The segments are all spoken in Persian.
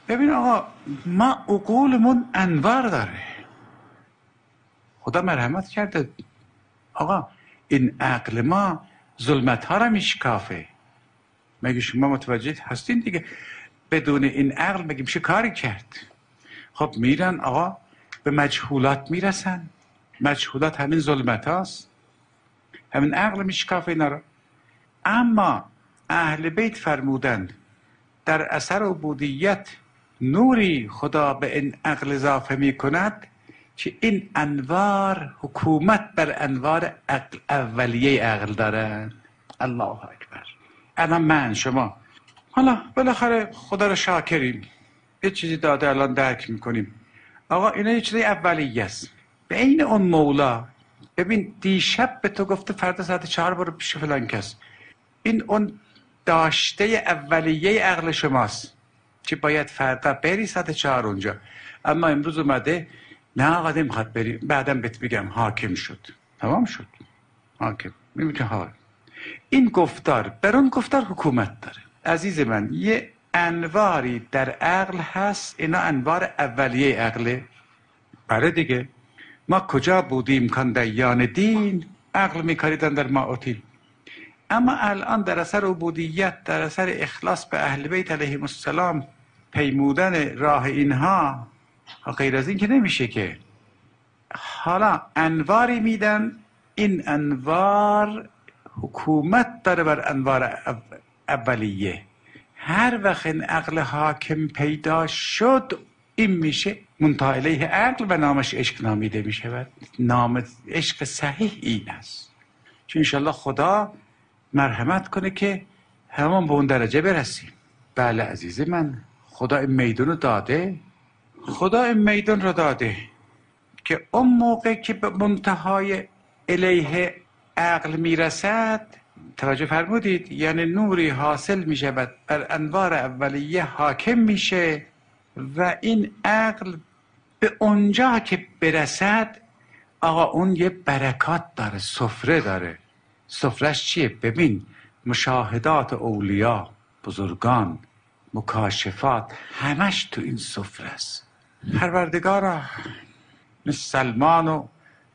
ببین آقا، ما عقولمون انوار داره، خدا مرحمت کرده. آقا این عقل ما ظلمت ها را میشکافه. مگه شما متوجه هستین دیگه؟ بدون این عقل مگه میشه کاری کرد؟ خب میرن آقا به مجهولات میرسن. مجهولات همین ظلمت هاست، همین عقل میشکافه اینا را. اما اهل بیت فرمودند در اثر عبودیت نوری خدا به این عقل اضافه می کند که این انوار حکومت بر انوار عقل اولیه عقل دارن. الله اکبر. الان من شما حالا بالاخره خدا رو شاکریم، یه چیزی داده الان درک میکنیم. آقا اینا یه چیزی اولیه است به این اون مولا. ببین دیشب به تو گفته فردا ساعت 4 برو پیش فلان کس، این اون داشته اولیه عقل شماست که باید فردا بری ساعت 4 اونجا. اما امروز اومده نه آقا نمیخواد بری، بعدم بهت بگم حاکم شد، تمام شد حاکم. میگه ها این گفتار بر اون گفتار حکومت داره. عزیز من یه انواری در عقل هست، اینا انوار اولیه عقله. بله دیگه، ما کجا بودیم کان دیان دین عقل میکاریدن در ما اوتین. اما الان در اثر عبودیت، در اثر اخلاص به اهل بیت علیهم السلام، پیمودن راه اینها، غیر از این که نمیشه که. حالا انواری میدن، این انوار حکومت داره بر انوار اولیه. هر وقت این عقل حاکم پیدا شد این میشه منتهی الیه عقل و نامش عشق نامیده میشود. نام عشق صحیح این است که انشالله خدا مرحمت کنه که همون به اون درجه برسیم. بله عزیز من، خدا این میدون رو داده، خدا این میدون رو داده که اون موقع که به منتهای الیه عقل میرسد، توجه فرمودید، یعنی نوری حاصل میشود بر انوار اولیه حاکم میشه و این عقل به اونجا که برسد آقا اون یه برکات داره، سفره داره. سفرش چیه؟ ببین مشاهدات اولیا، بزرگان، مکاشفات، همش تو این سفره است. پروردگارا مثل سلمان و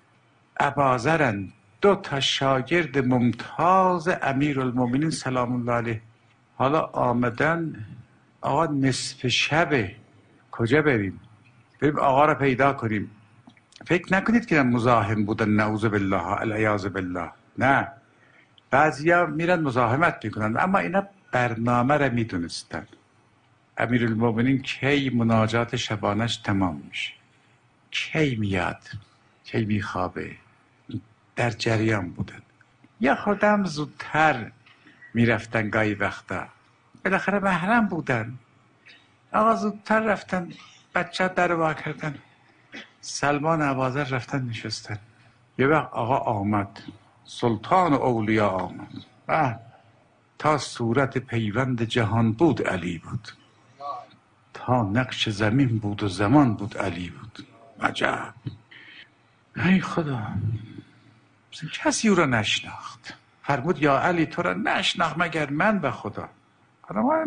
اباذرن، دو تا شاگرد ممتاز امیرالمومنین سلام الله علیه. حالا آمدن آقا نصف شبه، کجا بریم؟ بریم آقا را پیدا کنیم. فکر نکنید که مزاحم بودن، نعوذ بالله العیاذ بالله. نه، بعضیا میرن مزاحمت میکنن، اما اینا برنامه را میدونستن. امیرالمومنین کی مناجات شبانش تمام میشه، کی میاد، کی میخوابه، در جریان بودن. یا خودم زودتر میرفتن گاهی وقتا، بالاخره محرم بودن. آقا زودتر رفتن، بچه در وا کردن، سلمان اباذر رفتن نشستن. یه وقت آقا آمد، سلطان اولیا آمد و تا صورت پیوند جهان بود علی بود، تا نقش زمین بود و زمان بود علی بود. عجب. ای خدا، کسی او را نشناخت. فرمود یا علی تو را نشناخت مگر من به خدا. ما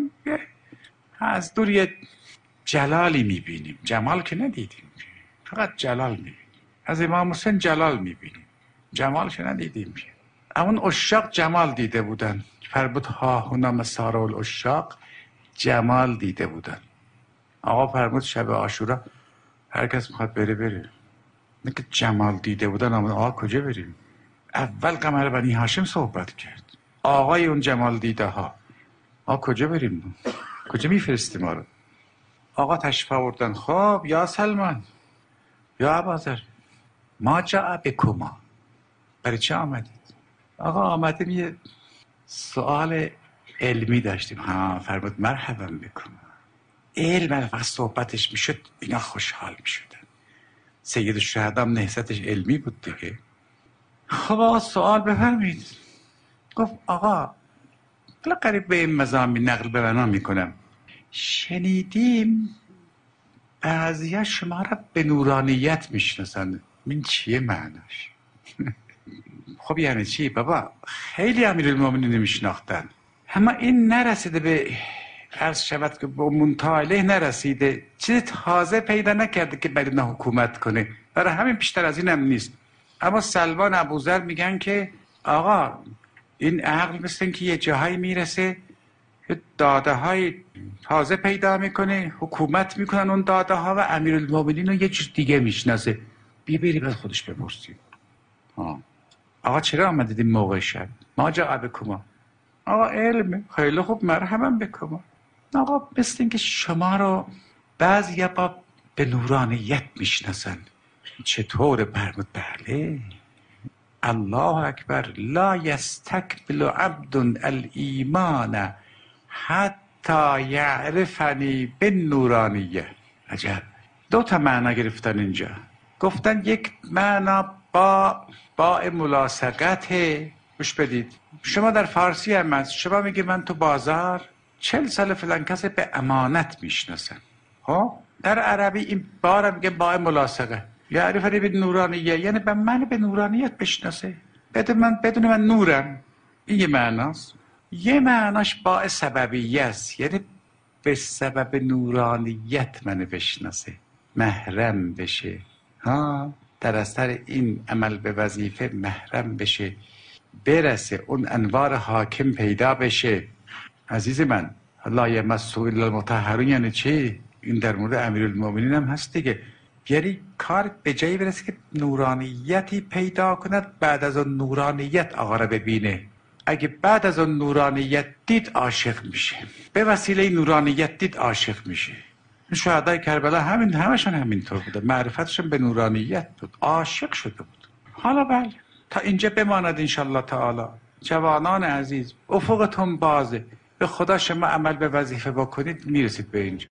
از دور یه جلالی میبینیم، جمال که ندیدیم، فقط جلال میبینیم. از امام حسین جلال میبینیم، جمال که ندیدیم. اون عشاق جمال دیده بودن. فرمود ها هنا مسار العشاق، جمال دیده بودن. آقا فرمود شب عاشورا هر کس میخواد بره. نه که جمال دیده بودن. آقا کجا بریم؟ اول قمر بنی هاشم صحبت کرد، آقای اون جمال دیده ها. آقا کجا بریم؟ کجا میفرستی ما رو؟ آقا تشریف آوردن. خب یا سلمان، یا اباذر، ما جاء بکما، برای چه آمدید؟ آقا آمدیم یه سوال علمی داشتیم. ها، فرمود مرحبا بکم. علم وقت صحبتش میشد اینا خوشحال میشدن. سید الشهدا نهضتش علمی بود دیگه. خب آقا سوال بفرمید. گفت آقا بلا قریب به این مضامین نقل به بنا میکنم، شنیدیم بعضیا شما را به نورانیت میشناسن. این چیه معناش؟ خب یعنی چی بابا؟ خیلی امیرالمومنین میشناختن، اما این نرسیده به عرض شود که با منطقه نرسیده، چیز تازه پیدا نکرده که بر اینا حکومت کنه. برای همین بیشتر از این هم نیست. اما سلمان ابوذر میگن که آقا این عقل مثل این که یه جاهایی میرسه داده های تازه پیدا میکنه، حکومت میکنن اون داده ها و امیرالمومنین رو یه چیز دیگه میشناسه. بری بعد خودش بپرسید آقا چرا آمدید این موقع شب؟ ما جا بکما آقا علمه، خیلی خوب مرحبا بکما. آقا مثل این که شما رو بعضی با به نورانیت میشناسن. چطور برمود؟ بله الله اکبر لا یستکبل عبد الایمان حتی یعرفنی بالنورانیه. عجب. دو تا معنا گرفتن اینجا. گفتن یک معنا با ملاصقت. گوش بدید، شما در فارسی هم هست، شما میگه من تو بازار 40 سال فلان کسی به امانت میشناسم. در عربی این بار میگه با ملاصقه، یعرفنی بالنورانیه، یعنی به من به نورانیت بشناسه، بدون من نورم. این یه معناست. یه معناش با سببیه است، یعنی به سبب نورانیت منو بشناسه، محرم بشه. در اثر این عمل به وظیفه محرم بشه، برسه اون انوار حاکم پیدا بشه. عزیز من، لا یمسه الا المطهرون یعنی چی؟ این در مورد امیرالمومنین هم هست دیگه. یعنی کار به جایی برسه که نورانیتی پیدا کند، بعد از اون نورانیت آقا را ببینه. اگه بعد از اون نورانیت دید عاشق میشه، به وسیله نورانیت دید عاشق میشه. شهدای کربلا همشون همینطور بوده، معرفتشون به نورانیت بود، عاشق شده بود. حالا بله تا اینجا بماند انشالله تعالی. جوانان عزیز افقتون بازه، به خدا شما عمل به وظیفه بکنید میرسید به اینجا.